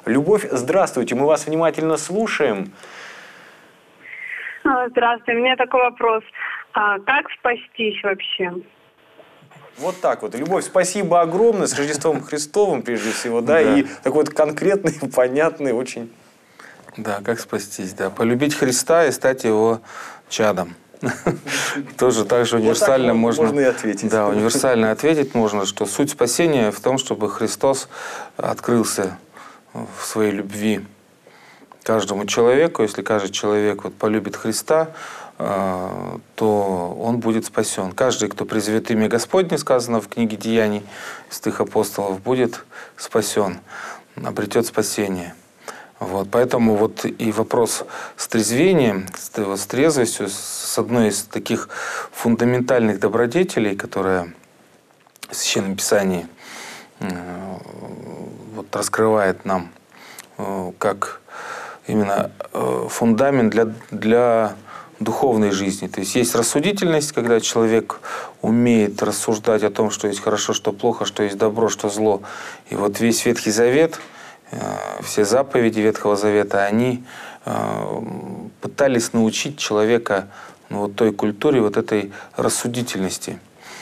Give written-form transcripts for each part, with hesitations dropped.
Любовь, здравствуйте, мы вас внимательно слушаем. Здравствуйте, у меня такой вопрос. Как спастись вообще? Вот так вот. Любовь, спасибо огромное, с Рождеством Христовым, прежде всего, да, и такой вот конкретный, понятный, очень... Да, как спастись, да. Полюбить Христа и стать Его чадом. Тоже так же универсально можно и ответить. Да, универсально ответить можно, что суть спасения в том, чтобы Христос открылся в своей любви каждому человеку. Если каждый человек вот полюбит Христа, то он будет спасен. Каждый, кто призовет имя Господне, сказано в книге Деяний святых апостолов, будет спасен, обретет спасение. Вот, поэтому вот и вопрос с трезвением, с трезвостью, с одной из таких фундаментальных добродетелей, которая в Священном Писании вот, раскрывает нам как именно фундамент для духовной жизни. То есть есть рассудительность, когда человек умеет рассуждать о том, что есть хорошо, что плохо, что есть добро, что зло. И вот весь Ветхий Завет, все заповеди Ветхого Завета, они пытались научить человека вот той культуре, вот этой рассудительности.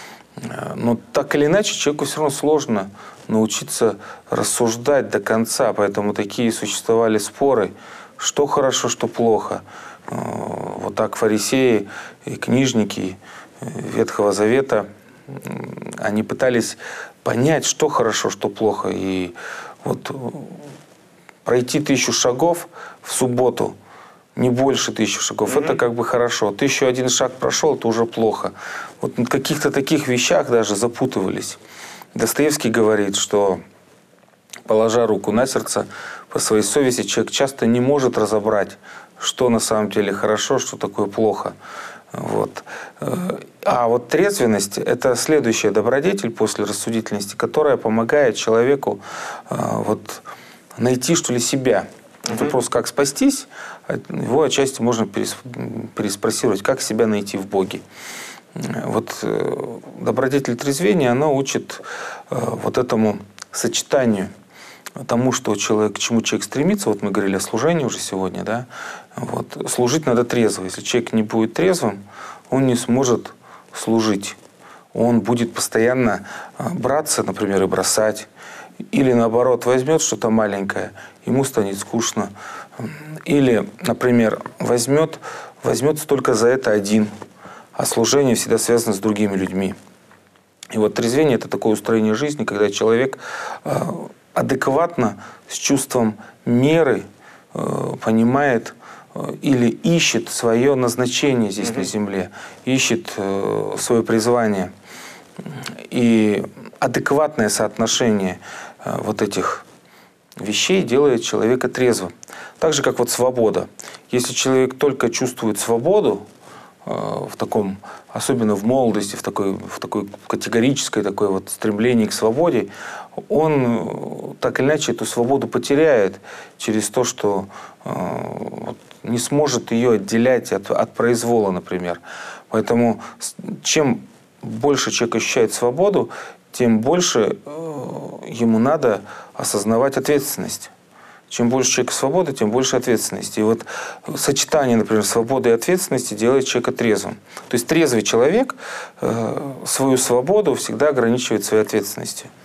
Но так или иначе человеку все равно сложно научиться рассуждать до конца, поэтому такие существовали споры, что хорошо, что плохо. Вот так фарисеи и книжники Ветхого Завета, они пытались понять, что хорошо, что плохо. И вот пройти 1000 шагов в субботу, не больше 1000 шагов, это как бы хорошо. 1001 шаг прошел, это уже плохо. Вот на каких-то таких вещах даже запутывались. Достоевский говорит, что, положа руку на сердце, по своей совести человек часто не может разобрать, что на самом деле хорошо, что такое плохо. Вот. А вот трезвенность – это следующая добродетель после рассудительности, которая помогает человеку вот, найти, что ли, себя. Вопрос, как спастись, его отчасти можно переспросировать, как себя найти в Боге. Вот добродетель трезвения, она учит вот этому сочетанию, тому, что человек, к чему человек стремится. Вот мы говорили о служении уже сегодня, да? Вот. Служить надо трезво. Если человек не будет трезвым, он не сможет служить. Он будет постоянно браться, например, и бросать. Или, наоборот, возьмет что-то маленькое, ему станет скучно. Или, например, возьмет только за это один, а служение всегда связано с другими людьми. И вот трезвение – это такое устроение жизни, когда человек адекватно, с чувством меры понимает или ищет свое назначение здесь на земле, ищет свое призвание. И адекватное соотношение вот этих вещей делает человека трезвым. Так же, как вот свобода. Если человек только чувствует свободу, в таком, особенно в молодости, в такой категорической такой вот стремлении к свободе, он так или иначе эту свободу потеряет через то, что не сможет ее отделять от произвола, например. Поэтому чем больше человек ощущает свободу, тем больше ему надо осознавать ответственность. Чем больше человека свободы, тем больше ответственности. И вот сочетание, например, свободы и ответственности делает человека трезвым. То есть трезвый человек свою свободу всегда ограничивает своей ответственностью.